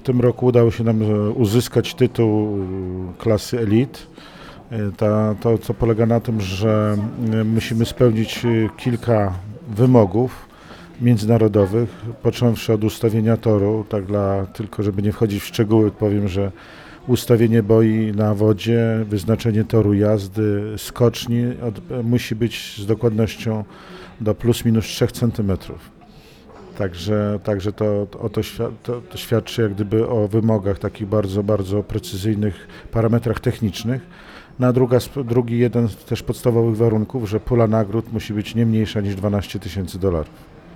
tym roku udało się nam uzyskać tytuł klasy Elite. To co polega na tym, że musimy spełnić kilka wymogów międzynarodowych, począwszy od ustawienia toru, tylko żeby nie wchodzić w szczegóły, powiem, że ustawienie boi na wodzie, wyznaczenie toru jazdy, skoczni musi być z dokładnością do plus minus 3 cm. Także to świadczy jak gdyby o wymogach takich bardzo, bardzo precyzyjnych parametrach technicznych. Drugi jeden też podstawowych warunków, że pula nagród musi być nie mniejsza niż $12 000.